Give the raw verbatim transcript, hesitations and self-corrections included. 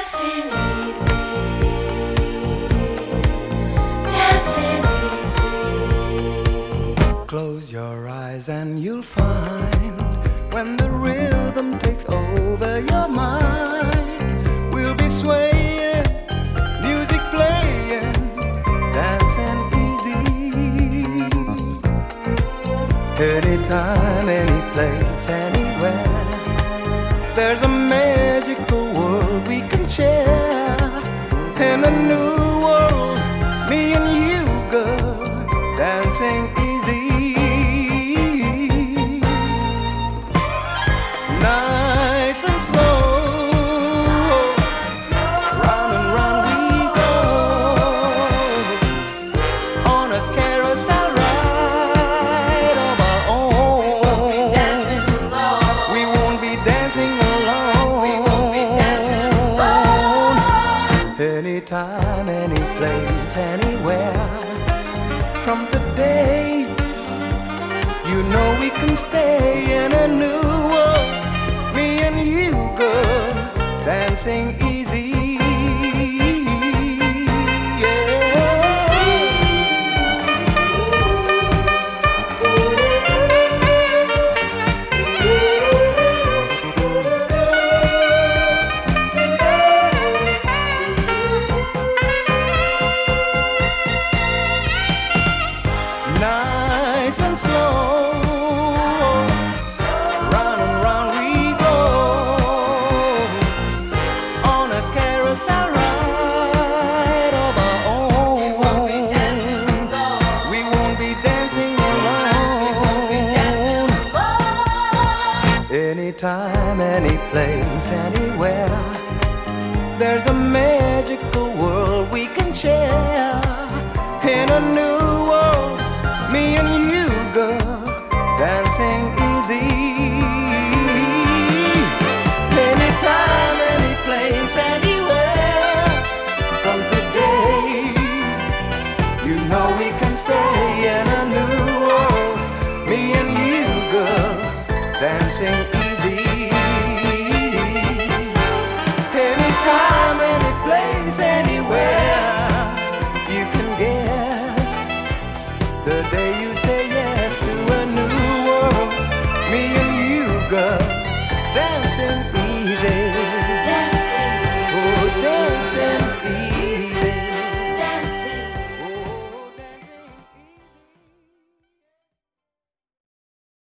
Dancing easy, dancing easy. Close your eyes and you'll find when the rhythm takes over your mind, we'll be swaying, music playing, dancing easy. Anytime, any place, anywhere, there's a magical world we can share. In a new world, me and you, girl, dancing easy. Nice and slow, round and round we go, on a carousel ride of our own. We won't be dancing alone. We won't be dancing alone. Anytime, any place, anywhere. From today, you know we can stay in a new world. Me and you, girl, dancing easy. Nice and slow, round and round we go, on a carousel ride of our own. We won't be dancing alone. Anytime, any place, anywhere, there's a magical world we can share. In a new world, me and you, girl, dancing easy. Anytime, any place, anywhere. From today, you know we can stay in a new world. Me and you, girl, dancing easy. Anytime, any place, anywhere. You can guess the day you say yes to a new world. Me and you, girl, dancing easy.